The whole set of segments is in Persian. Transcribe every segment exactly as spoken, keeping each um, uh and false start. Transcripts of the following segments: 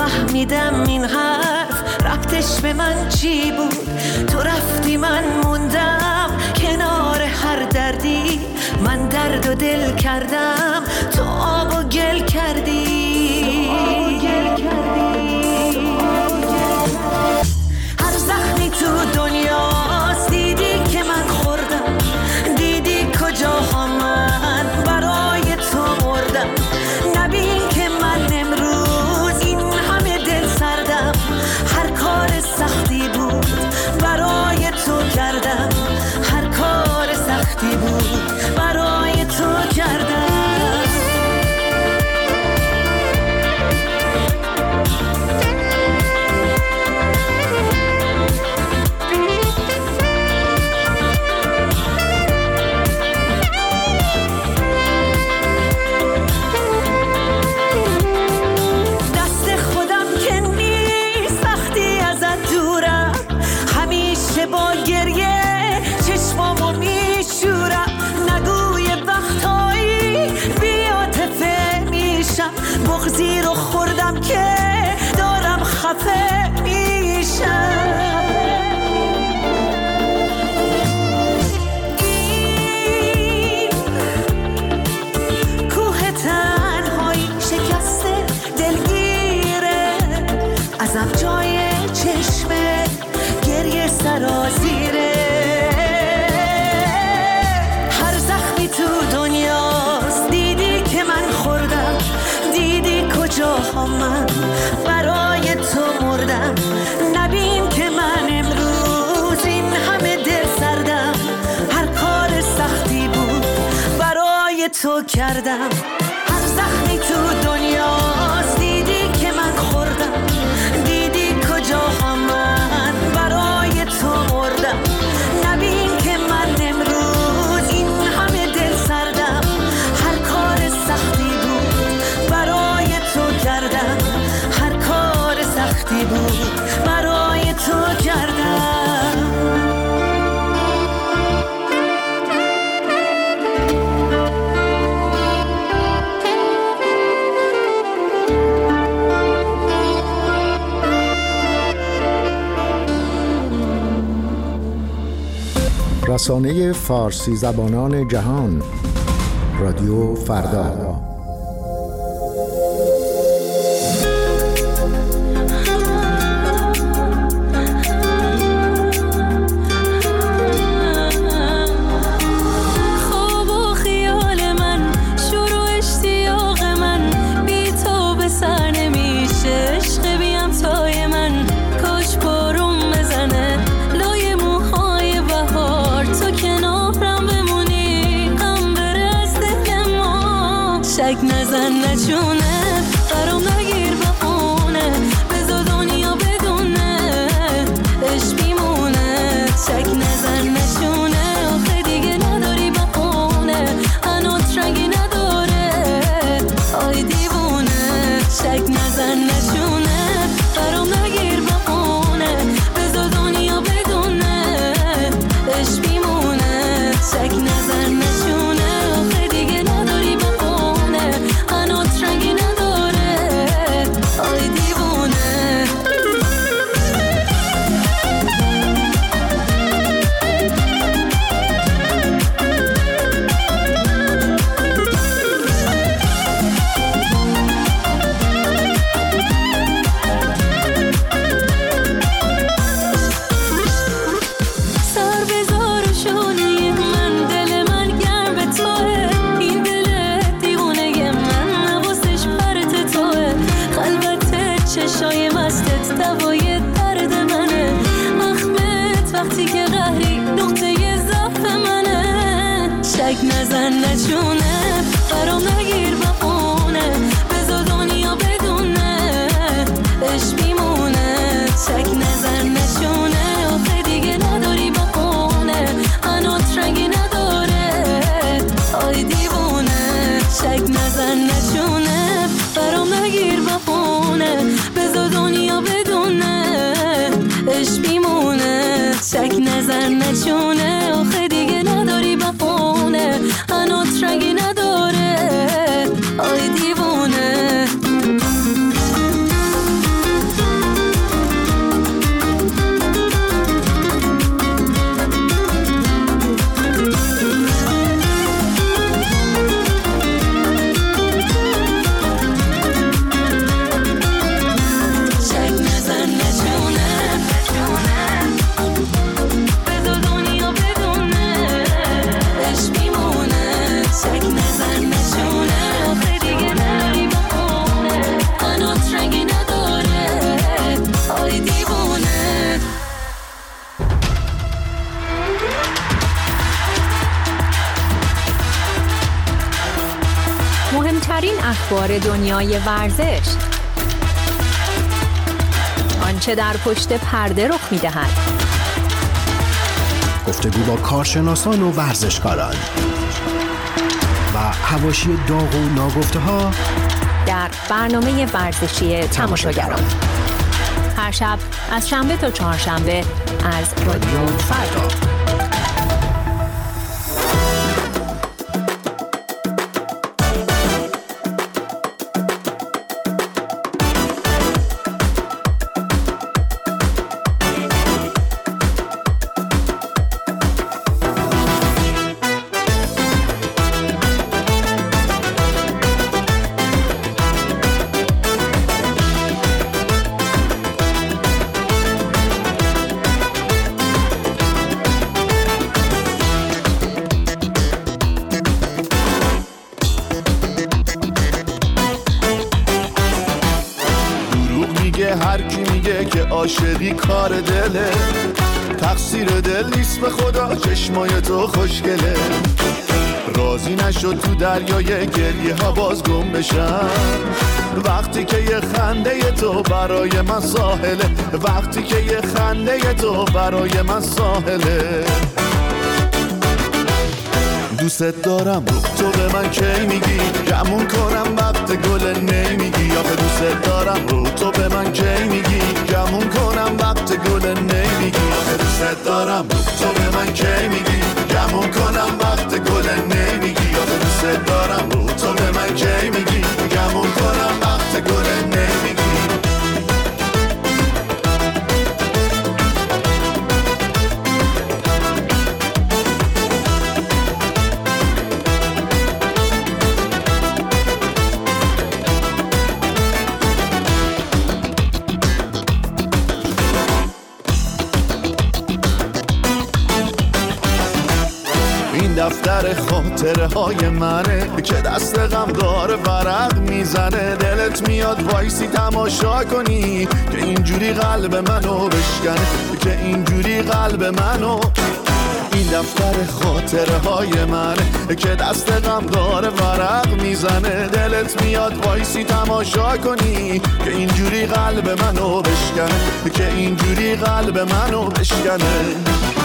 نفهمیدم این حرف ربطش به من چی بود. تو رفتی من موندم کنار هر دردی، من درد و دل کردم تو آب و گل کردی. هر زخمی تو دنیاست دیدی که من خوردم، دیدی کجاها من برای تو مردم. نبین که من امروز این همه دل سردم، هر کار سختی بود برای تو کردم، هر کار سختی بود برای تو کردم. با گریه چشمامو میشورم، نگوی وقتایی بی‌عاطفه میشم، بغضی رو خوردم که دارم خفه میشم. این کوه تنهایی شکسته دلگیره، ازم جای چشمه گریه سرازیره. هر زخمی تو دنیاست دیدی که من خوردم، دیدی کجاها من برای تو مردم. نبین که من امروز این همه دل سردم، هر کار سختی بود برای تو کردم. هر زخمی تو دنیاست دیدی که من خوردم، دیدی کجاها من برای تو مردم. نبین که من امروز این همه دل سردم، هر کار سختی بود برای تو کردم، هر کار سختی بود برای تو کردم. رسانه فارسی زبانان جهان، رادیو فردا. شک نزن نچونه برام نگیر بخونه، بذار دنیا بدونه عشق میمونه. شک نزن نچونه آخه دیگه نداری بخونه، هنوز رنگی نداره آی دیوونه. شک نزن نچونه برام نگیر بخونه، بذار دنیا بدونه عشق میمونه. شک نزن نچونه آخه دیگه نداری بخونه، هنوز رنگی نداره آی دیوونه. سر بذار و شونه من، دل من گرم به توه، این دل دیوونه من نوازش پرت توه. خلوت چشای مستت دوای درد منه، اخمت وقتی که قهری نقطه ضعف منه. شک نزن نچونه برام نگیر بخونه، بذار دنیا بدونه عشق میمونه. شک نزن نچونه آخه دیگه نداری بخونه، هنوز رنگی نداره آی دیوونه. شک نزن نچونه برام نگیر بخونه، بذار دنیا بدونه عشق میمونه. شک نزن نچونه آخه دیگه نداری بخونه، هنوز رنگی نداره اخبار دنیای ورزش، آنچه در پشت پرده رخ می‌دهد، گفتگو با کارشناسان و ورزشکاران و حواشی داغ و ناگفته‌ها در برنامه ورزشی تماشاگران، هر شب از شنبه تا چهارشنبه از رادیو فردا. هر کی میگه که عاشقی کار دله، تقصیر دل نیست به خدا، چشمای تو خوشگله. راضی نشد تو دریای گریه ها باز گم بشم، وقتی که یه خنده تو برای من ساحله، وقتی که یه خنده تو برای من ساحله. دوست دارم رو تو به من کی میگی، گمون کنم وقت گل نمیگی. آخه دوست دارم رو تو به من کی میگی، گمون کنم وقت گل نمیگی. آخه دوست دارم رو تو به من کی میگی، گمون کنم وقت گل نمیگی. آخه دوست دارم رو تو به من کی میگی، گمون کنم وقت گل نمیگی. دفتر خاطره های منه که دست غم داره ورق میزنه. دلت میاد وایسی تماشا کنی که اینجوری قلب منو بشکنه، که اینجوری قلب منو. این دفتر خاطره های منه که دست غم داره ورق میزنه. دلت میاد وایسی تماشا کنی که اینجوری قلب منو بشکنه، که اینجوری قلب منو بشکنه.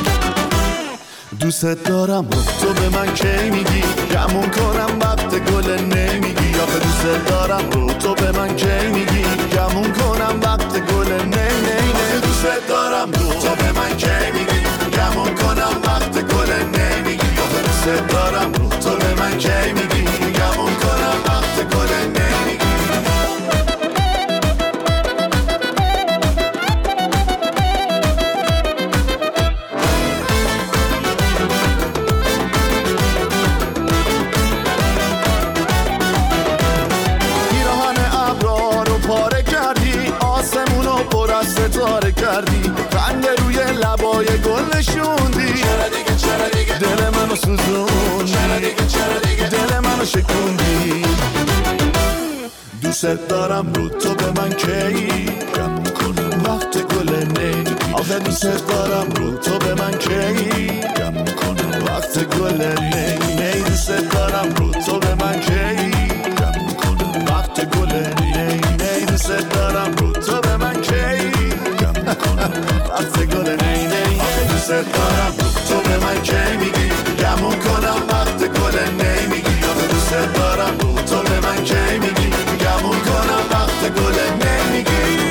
دوست دارم رو تو به من کی میگی، گمون کنم وقت گل نمیگی. آخه دوست دارم رو تو به من کی میگی، گمون کنم وقت گل نی نی نی. دوست دارم رو تو به من کی میگی، گمون کنم وقت گل نمیگی. آخه دوست دارم رو تو به من کی میگی، گمون کنم وقت گل نمیگی. ستاره کردی، رنگ روی لبای گل نشوندی. چرا دیگه چرا دیگه دل منو سوزوندی، چرا دیگه چرا دیگه دل منو شکوندی. دوست دارم رو تو به من کی، گمون کنم وقت گل نمیگی. آخه دوست دارم رو تو به من کی، گمون کنم وقت گل نمیگی. دوست دارم رو تو به من کی، گمون کنم وقت گل نمیگی. دوست دارم رو تو به من کی، وقت گل نی نی. دوست دارم تو به من کی میگی، گمون کنم وقت گل نمیگی. آخه دوست دارم تو به من کی میگی، گمون کنم وقت گل نمیگی.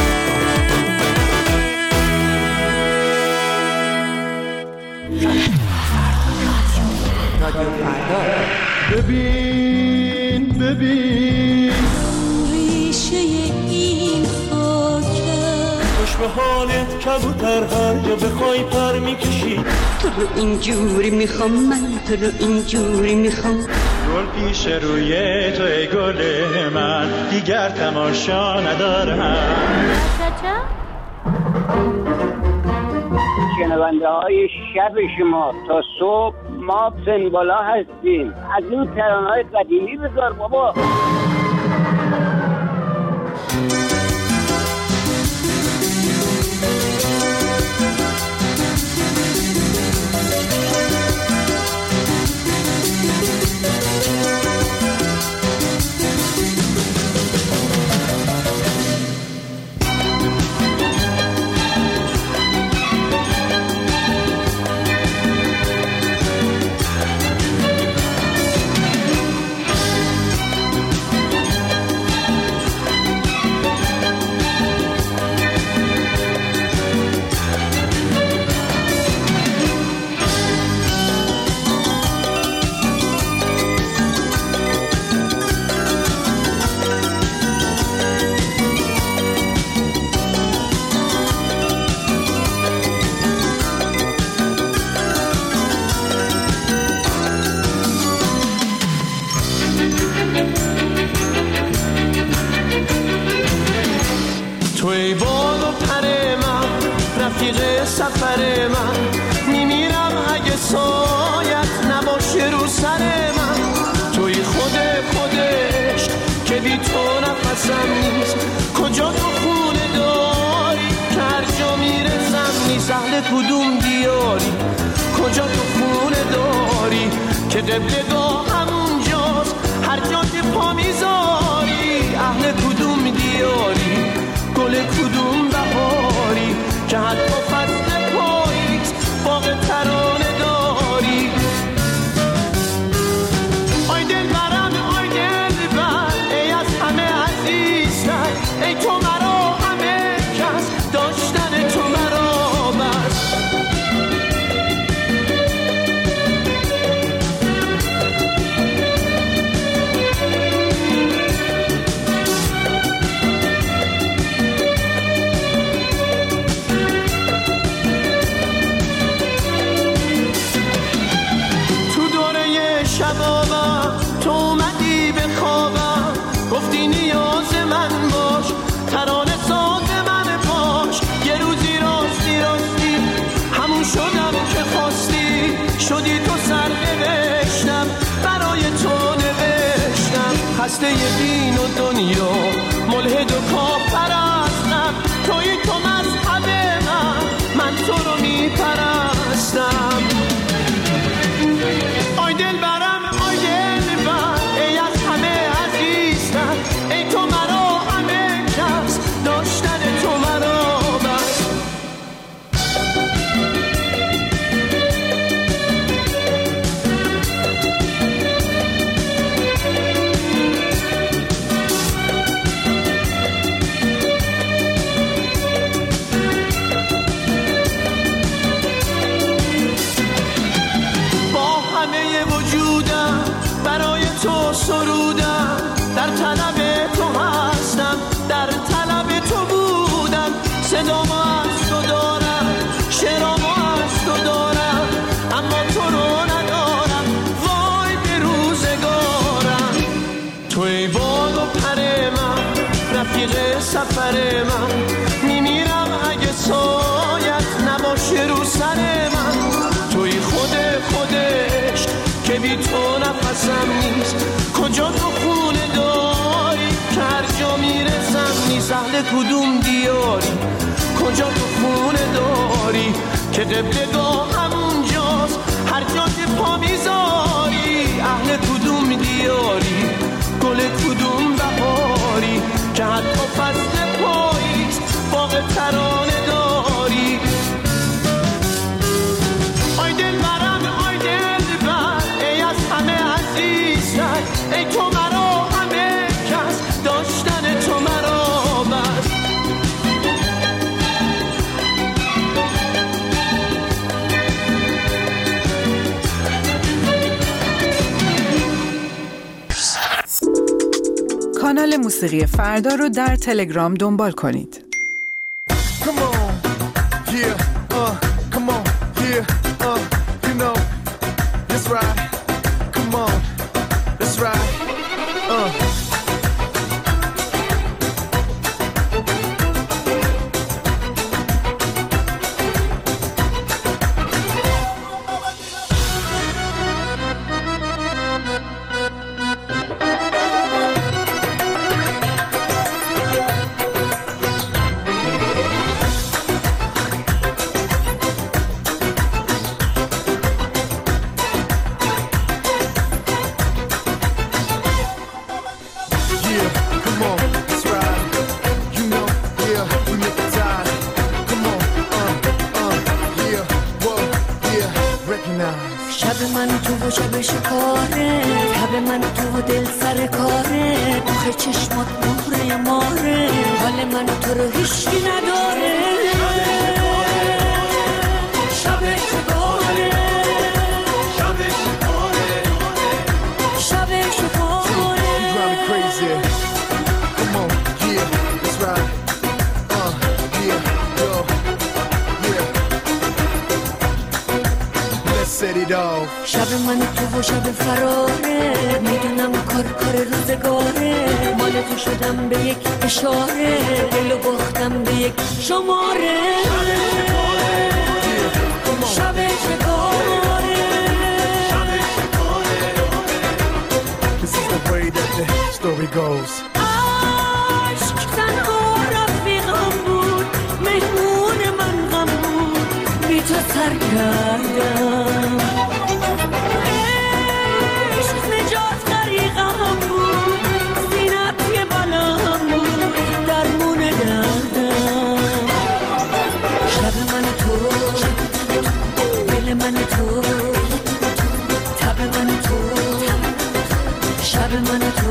ببین ببین ریشه این خوش به حالت کبوتر هر جا بخوای پر میکشی. تو رو اینجوری میخوام، من تو رو اینجوری میخوام. گل پیش روی تو ای گل من، دیگر تماشا ندارم. شنونده های شب شما تا صبح ما سنبالا هستیم. از این ترانه های قدیمی بذار بابا. بال و پر من، رفیق سفر من، میمیرم اگه سایت نباشه رو سر من. توی خود خودش که بی تو نفسم نیست، کجا تو خونه داری که هر جا میرسم نیست. اهل کدوم دیاری، کجا تو خونه داری که قبلگاه همونجاست هر جا که پا میذاری. اهل کدوم دیاری، گل کدوم بهاری که حتی فصل پاییز باغ ترانه داری. آی دل برم آی دل بر، ای از همه عزیزتر، ای تو مرا همه کس، داشتن تو مرا بس. شبابم تو اومدی به خوابم، گفتی نیاز من باش، ترانه ساز من باش. یه روزی راستی راستی همون شدم که خواستی، شدی تو سر نوشتم برای تو نوشتم. خسته دین و دنیا ملحد و کافرستم، توی تو مذهب من، من تو رو میپرستم. آی دل برم آی دل بر، ای از همه عزیزتر، ای تو مرا همه کس، داشتن تو مرا بس. برای تو سرودم، در طلب تو هستم، در طلب تو بودم. صدامو از تو دارم، شعرامو از تو دارم، اما تو رو ندارم، وای به روزگارم. توی بال و پر من، رفیق سفر من، میمیرم اگه سایت نباشه رو سر من. توی خود خودش که بی تو نفسم نیست، کجا تو خونه داری که هر جا میرسم نیست. اهل کدوم دیاری، کجا تو خونه داری که قبلگاه همونجاست هر جا که پا میذاری. اهل کدوم دیاری، گل کدوم بهاری که حتی فصل پاییز باغ ترانه داری. آی دل برم آی دل بر، ای از همه عزیزتر، ای تو مرا همه کس، داشتن تو مرا بس. کانال موسیقی فردا رو در تلگرام دنبال کنید. Come on, yeah, uh, come on, yeah, uh, you know, that's right, come on, that's right, uh. شب من تو و شب شکاره، شب من تو و دل سر کاره، آخه چشمات مهره ماره، حال من تو رو هیچکی نداره. شب شکاره، شب شکاره، شب شکاره. You drive me crazy. Come on, yeah, that's right. Uh, yeah, yo, yeah. Let's set it off. شب من تو و شب فراره، میدونم کار کار روزگاره، مال مال تو شدم به یک اشاره دلو باختم به یک شماره شب شکاره This is the way that the story goes. عشق تنها رفیقم بود مهمون من غم بود بی تو سر کردم عشق نجات غریقم بود زینت یه بلام بود درمون دردم شب من تو دل من تو تب من تو شب من تو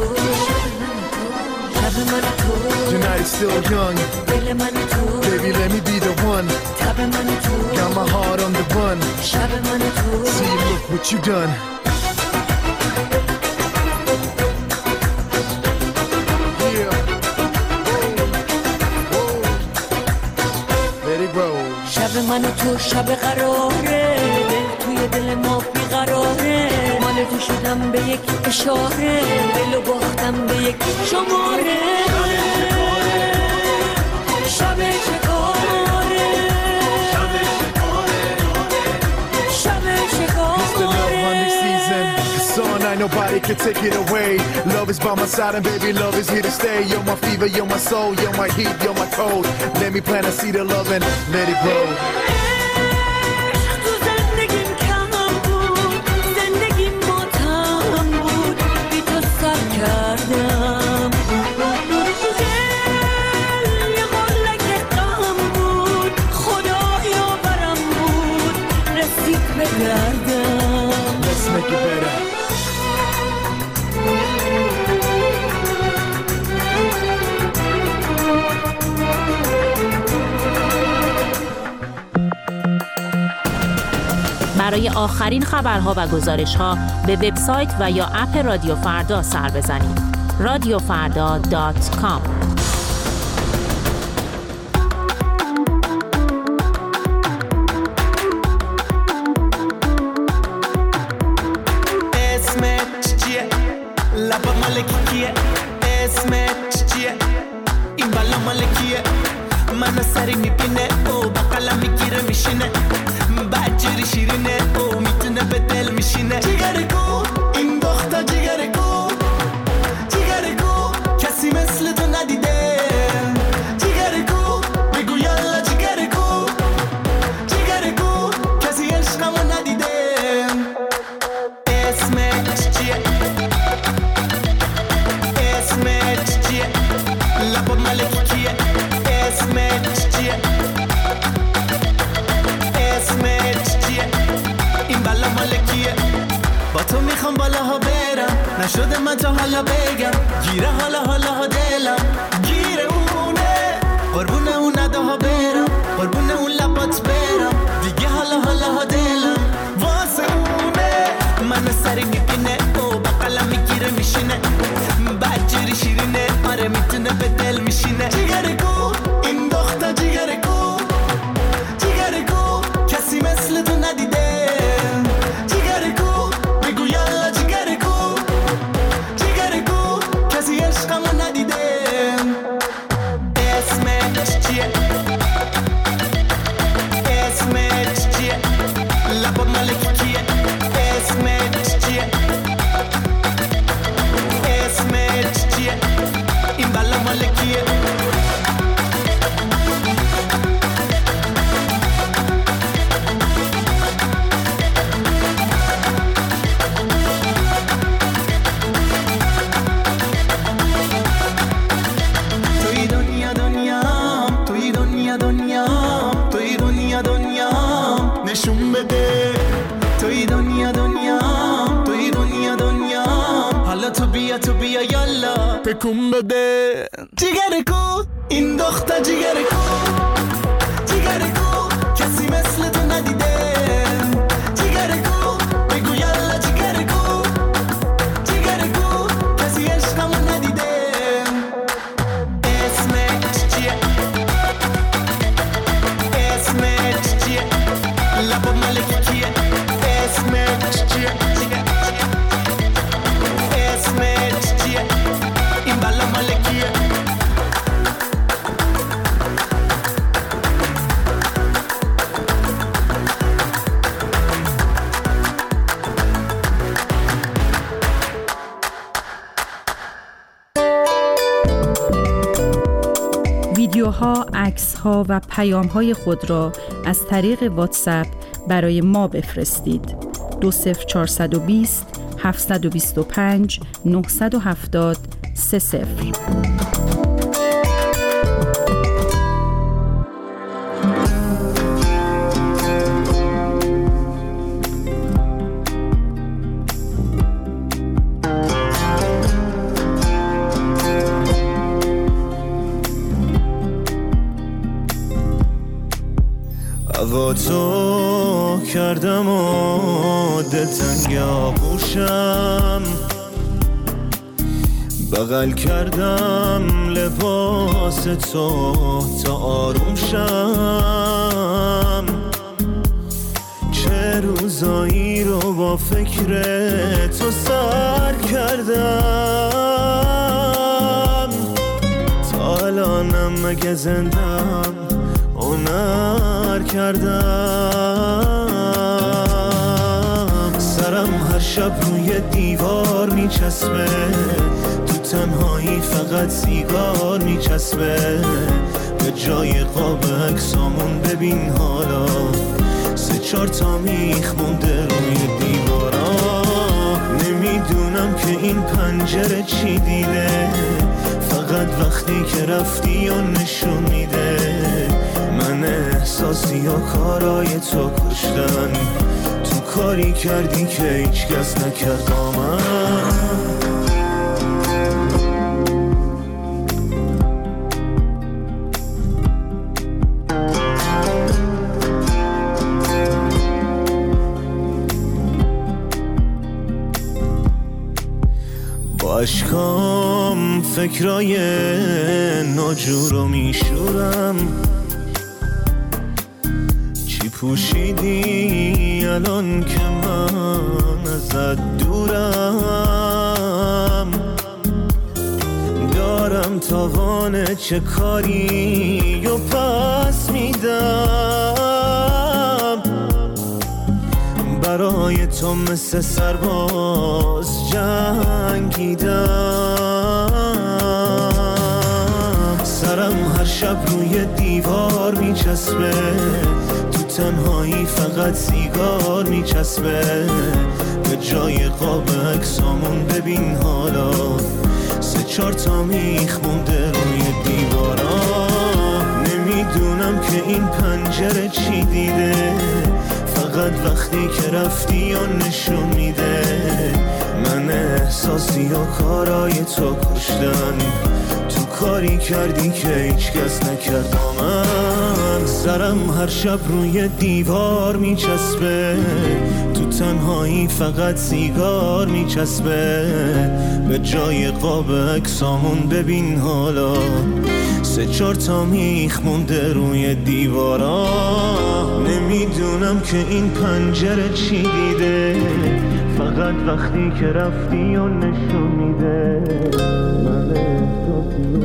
شب من تو Your night is still young. دل من تو Baby, let me be the one. تب من تو Got my heart on the run. شب من تو See, look what you done. Yeah. Whoa. Let it roll. شب من تو شب قراره دل توی دل ما بیقراره مال تو شدم به یک اشاره دلو باختم به یک شماره شب شکاره شب It's the love hunting شکاره season. It's on, I nobody can take it away. Love is by my side and baby, love is here to stay. You're my fever, you're my soul, you're my heat, you're my cold. Let me plant a seed of love and let it grow. تو زندگیم کم بود زندگیم ماتم بود بی تو سر کردم دل یه قلک غم بود خدایا برم بود رسید به گردم Let's make it better. برای آخرین خبرها و گزارش‌ها به وبسایت و یا اپ رادیو فردا سر بزنید. رادیو فردا دات کام. اسمت چیه؟ لبا مال کیه؟ اسمت چیه؟ این بالا مال کیه؟ منو سری میبینه او بقلا میگیره میشینه بجوری شیرینه او میتونه به دل میشینه جیگر کو این دختر جیگر کو جیگر کو کسی مثل تو ندیده جیگر کو بگو یالا جیگر کو جیگر کو کسی عشقمو ندیده اسمت چیه اسمت چیه لبا ملک کیه اسمت چیه اسمت چیه این بالا مالکیه با تو میخوام بالاها برم نشده من تا حالا بگم گیره حالا حالا ها دلم گیره اونه قربونه اون نداها برم قربونه اون لبات برم دیگه حالا حالا ها دلم واسه اونه من سری میبینه او بقلا میگیره میشینه بجوری شیرینه آره میتونه به دل میشینه جیگر کو این دختر جیگر کو جیگر کو کسی مثل تو ندیده جیگر کو بگو یالا جیگر کو جیگر کو کسی عشقمو ندیده اسمت چیه اسمت چیه لبا ملک کیه اسمت چیه اسمت چیه این بالا مالکیه توی دنیا دنیام توی دنیا دنیام توی دنیا دنیام نشون بده توی دنیا دنیام توی دنیا دنیام حالا تو بیا تو بیا یالا بکن بده جیگر کو این دختر جیگر کو جیگر کو کسی مثل تو ندیده جیگر کو بگو یالا جیگر کو جیگر کو کسی عشقمو ندیده اسمت چیه اسمت چیه لبا ملک کیه اسمت چیه اسمت چیه این بالا ملک عکس‌ها و پیام‌های خود را از طریق واتساپ برای ما بفرستید. دو صفر چهارصد و بیست هفتصد و بیست و پنج نهصد و هفتاد سه صفر. هوا تو کردم و دلتنگ آغوشم، بغل کردم لباس تو تا آروم شم. چه روزایی رو با فکر تو سر کردم، تا الانم مگه زندم هنر کردم. سرم هر شب روی دیوار میچسبه، تو تنهایی فقط سیگار میچسبه. به جای قاب عکسامون ببین حالا سه چهار تا میخ مونده روی دیوارا. نمیدونم که این پنجره چی دیده، فقط وقتی که رفتی و نشون میده من احساسی و کارای تو کشتن. تو کاری کردی که هیچ کس نکرد با من. با اشکام فکرای ناجورو میشورم. چی پوشیدی الان که من ازت دورم؟ دارم تاوان چه کاری و پس میدم. برای تو مثل سرباز جنگیدم. سرم هر شب روی دیوار میچسبه، تو تنهایی فقط سیگار میچسبه. به جای قاب عکسامون ببین حالا سه چهار تا میخ مونده روی دیوارا. نمیدونم که این پنجره چی دیده، فقط وقتی که رفتی و نشون میده من احساسی و کارای تو کشتن. تو کاری کردی که هیچ کس نکرد با من. سرم هر شب روی دیوار میچسبه، تو تنهایی فقط سیگار میچسبه. به جای قاب عکسامون ببین حالا سه چهار تا میخ مونده روی دیوارا. نمیدونم که این پنجره چی دیده، فقط وقتی که رفتی و نشون میده من احساسی و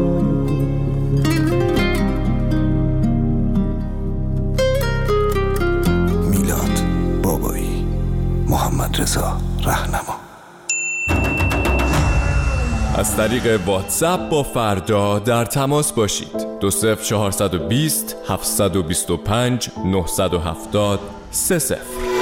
میلاد بابایی، محمد رضا رهنما. از طریق واتساپ با فردا در تماس باشید. دو صفر چهارصد و بیست هفتصد و بیست و پنج نهصد و هفتاد سه صفر.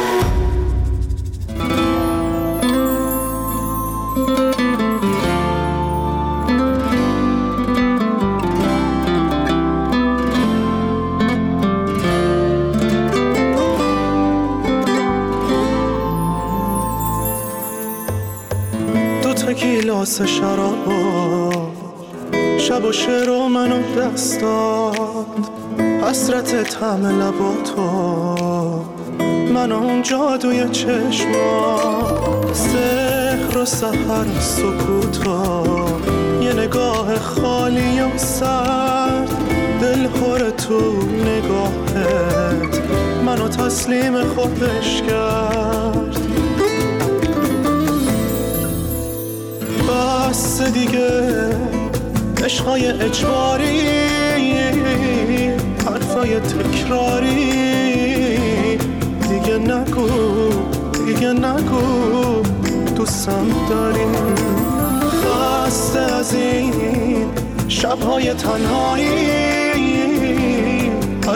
دو تا گیلاس شرابا شب و شعر و منو دست داد، حسرت طعم لباتو من اون جادوی چشما، سحر و سحر سکوتا، یه نگاه خالی و سرد، دل پر تو نگاهت منو تسلیم خودش کرد. بس دیگه عشقای اجباری، حرفای تکراری، دیگه نگو دیگه نگو دوستم داری. خسته از این شبهای تنهایی،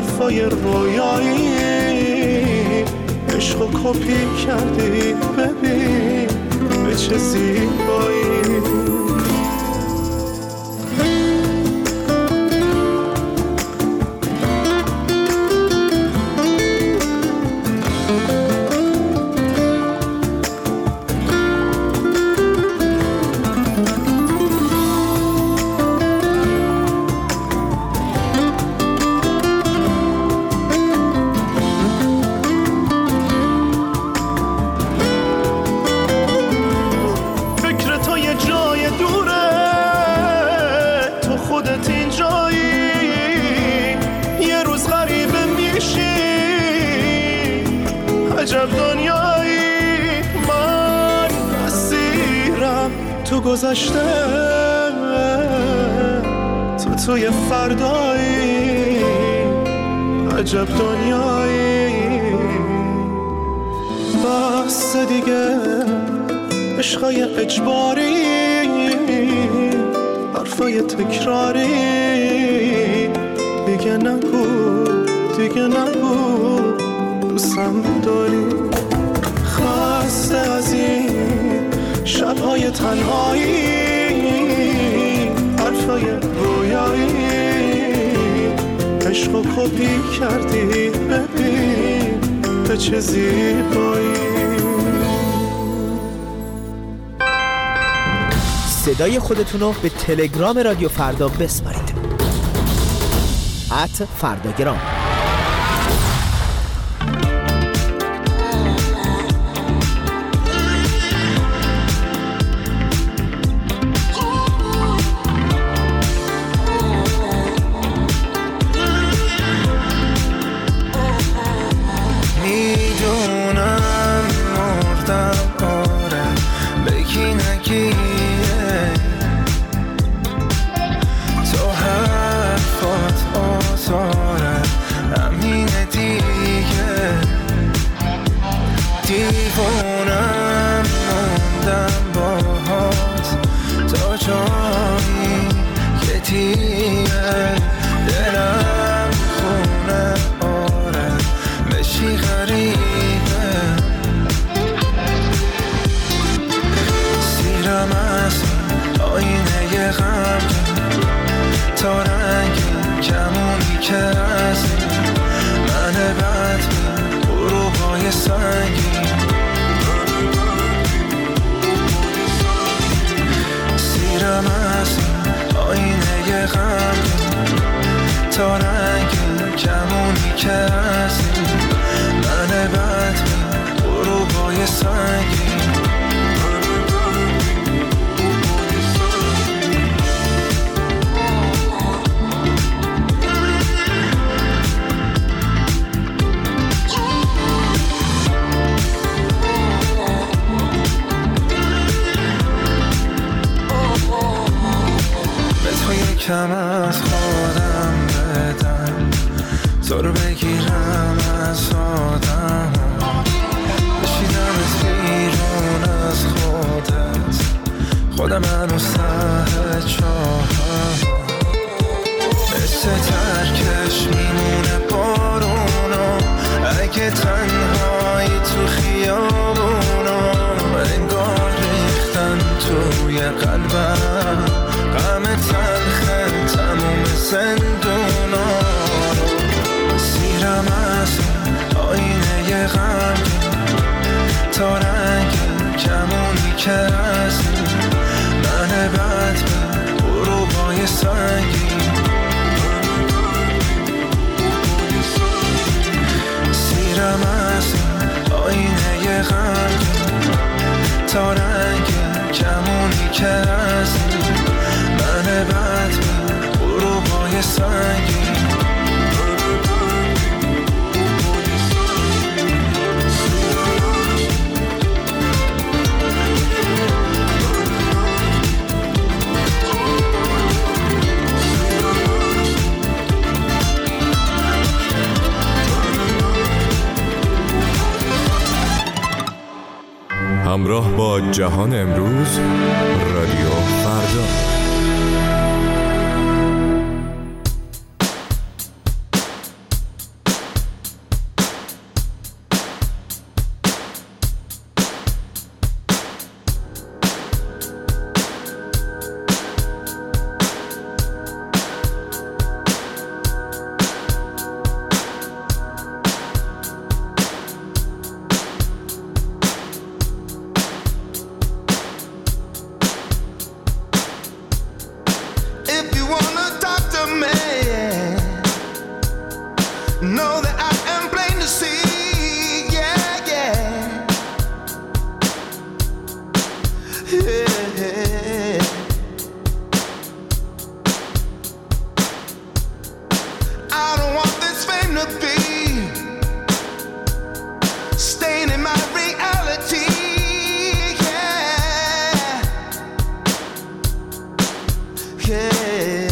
حرفای رویایی، عشقو کپی کردی ببین به چه زیبایی. عجب دنیایی، من اسیرم تو گذشته، تو توی فردایی. عجب دنیایی، بس دیگه عشقای اجباری، حرفای تکراری، دیگه نگو دیگه نگو دوستم داری. خسته از این شبهای تنهایی، حرفای رویایی، عشقو کپی کردی ببین به چه زیبایی. صدای خودتونو به تلگرام رادیو فردا بسپارید. ات فرداگرام. دیوانم موندم باهات تا جایی که دیگه دلم خونه آره بشی غریبه. سیرم از آینه غم تا رنگ کمونی که از من بد غروبای سنگی. سیرم از آینه غم تا رنگ کمونی که از من بد غروبای سنگی. کم از خودم بدم تو رو بگیرم از آدم، بشیدم از بیرون از خودت خودم هنوز ته چاهم. مثل ترکش میمونه بارونا اگه تنهایی تو خیابونا، انگار ریختن توی قلبم غم تلخه تموم زندونا. سیرم از آینه غم تا رنگ کمونی که از من بد به غروبای سنگی. سیرم از آینه غم تا رنگ کمونی که از من بد به غروبای سنگی. همراه با جهان امروز، رادیو فردا. Know that I am plain to see. Yeah, yeah. Yeah. I don't want this fame to be staying in my reality. Yeah. Yeah.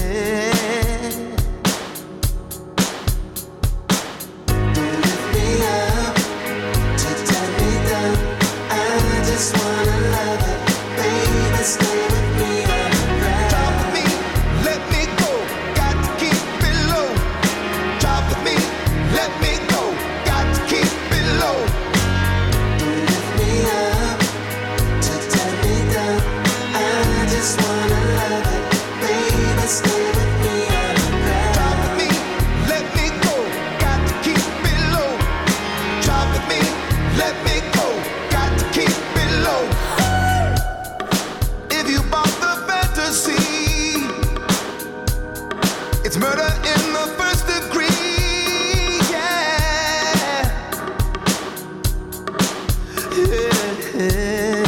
It's murder in the first degree, yeah. Yeah.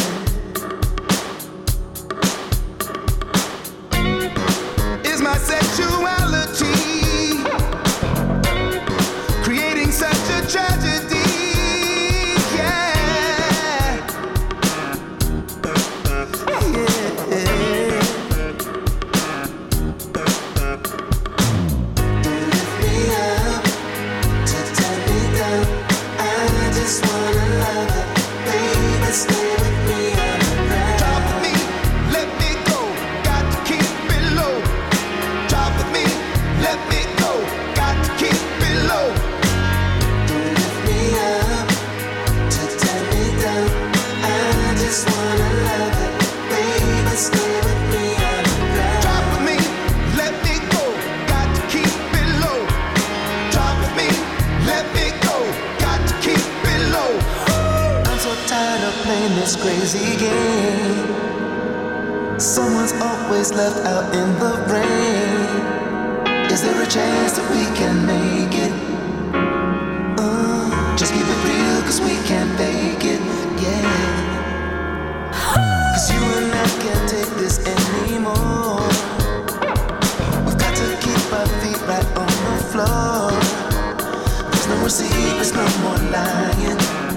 Is my sexuality creating such a tragedy, yeah. Yeah. This crazy game. Someone's always left out in the rain. Is there a chance that we can make it? Uh, just keep it real, cause we can't fake it, yeah. Cause you and I can't take this anymore. We've got to keep our feet right on the floor. There's no more secrets, no more lying.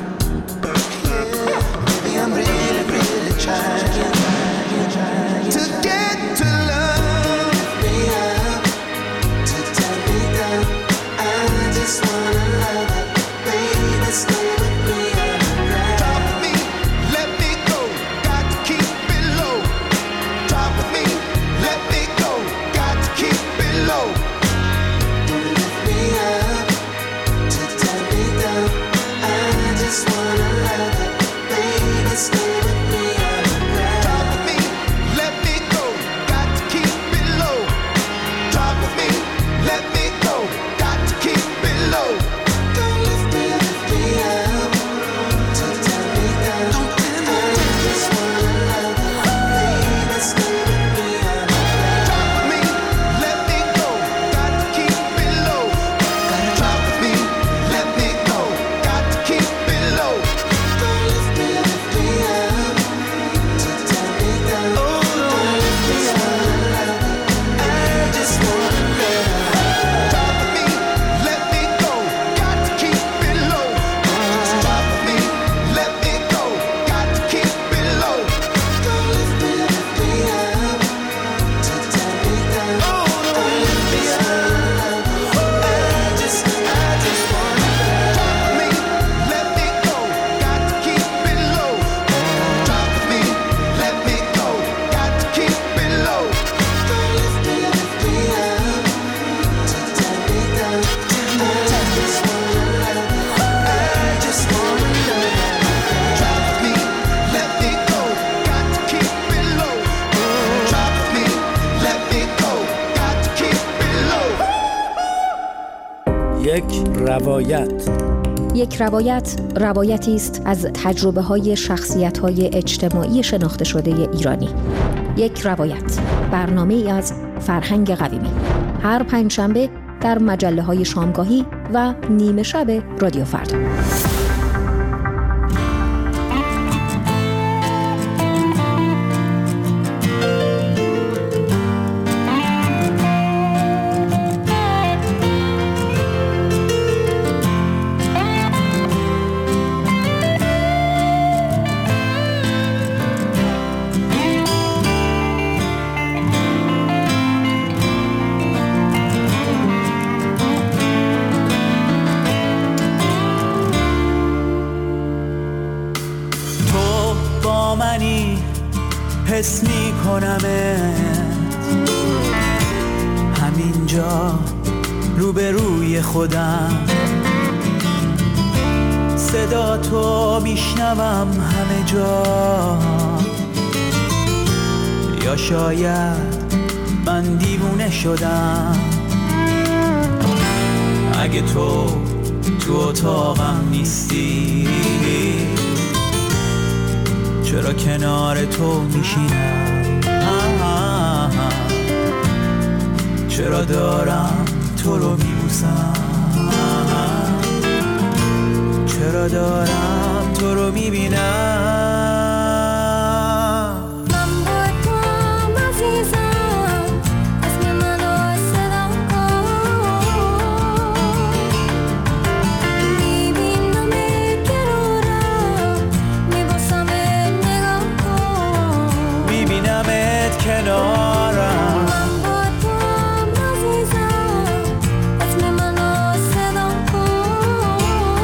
I'm really, really trying, trying, trying to get to love. Lift me up, to tie me down. I just wanna love it, baby. Stay with me underground. Drop me, let me go. Got to keep it low. Drop me, let me go. Got to keep it low. Lift me up, to tie me down. I just wanna love it. Stay with me underground. Drop me, let me go. Got to keep it low. Drop me, let me go. Got to keep it low. Don't lift me, lift me up. To tie me down. Don't tell me. I just wanna love you, baby. Stay with me underground. Drop me, let me go. Got to keep it low. Drop me, let me go. Got to keep it low. Don't lift me, lift me up. To tie me down. Oh, don't lift me up. I just wanna love you. Drop me, let me go. Got to keep it low. Drop me, let me go. Got to keep it low. Don't lift me, lift me up. To tie me down. Oh, don't lift me up. I just, I just wanna love you. Drop me, let me go. Got to keep it low. Drop me, let me go. Got to keep it low. Don't lift me, lift me up. To tie me down. I just wanna love you. I just wanna love you. Drop me, let me go. Got to keep it low. Drop me, let me go. Got to keep it low. یک روایت. یک روایت روایتی است از تجربه‌های شخصیت‌های اجتماعی شناخته شده ایرانی. یک روایت برنامه‌ای از فرهنگ قویمی. هر پنجشنبه در مجله‌های شامگاهی و نیمه شب رادیو فردا. حس می کنمت همینجا روبروی خودم، صدا تو میشنوم همه جا. یا شاید من دیوونه شدم، اگه تو تو اتاقم نیستی چرا کنار تو میشینم؟ چرا دارم تو رو میبوسم؟ چرا دارم تو رو میبینم؟ کنارم من با تو هم عزیزم، اسم منو صدا کن.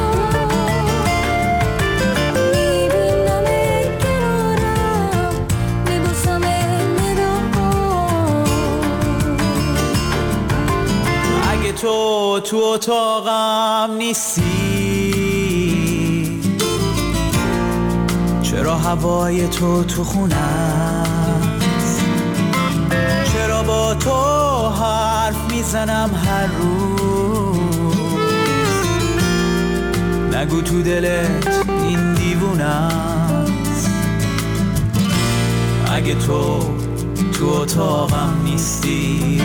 میبینمت کنارم، میبوسمت نگاه کن. اگه تو تو اتاقم نیستی چرا هوای تو تو خونم؟ چرا با تو حرف میزنم هر روز؟ نگو تو دلت این دیوونست. اگه تو تو اتاقم نیستی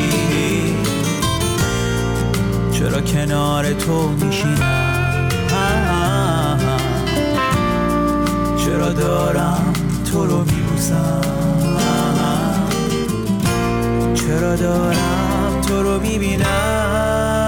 چرا کنار تو میشینم؟ چرا دارم تو رو میبوسم؟ چرا دارم تو رو میبینم؟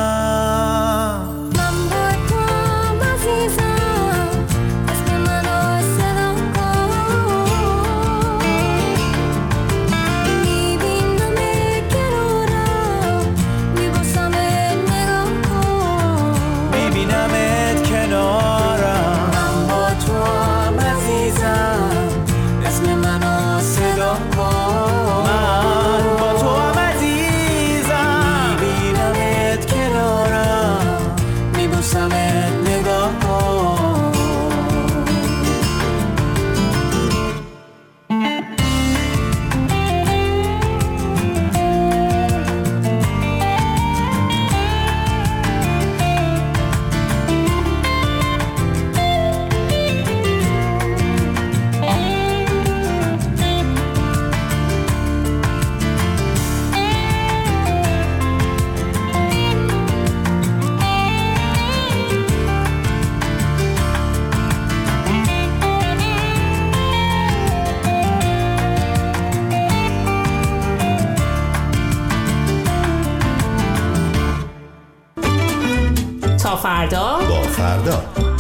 تا فردا با فردا.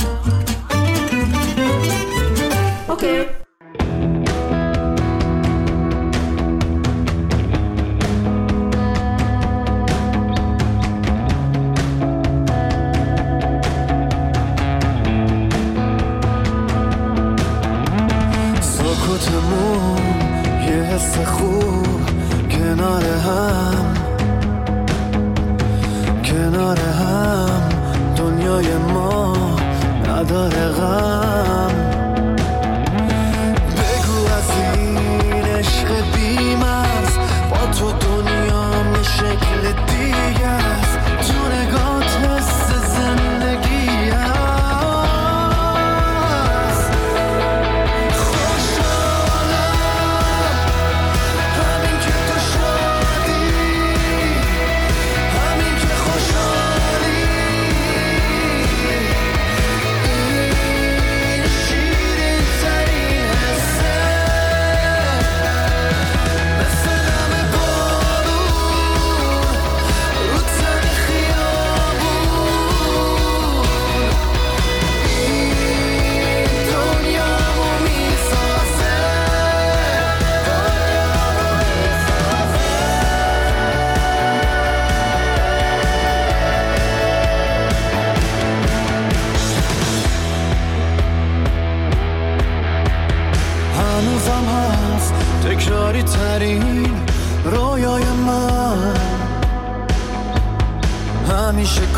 اوکی. سکوتمون یه حس خوب کنار هم، کنار هم دنیای ما نداره غم.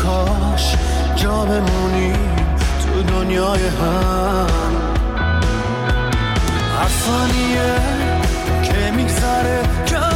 کاش جا بمونیم تو دنیای هم. هر ثانیه که میگذره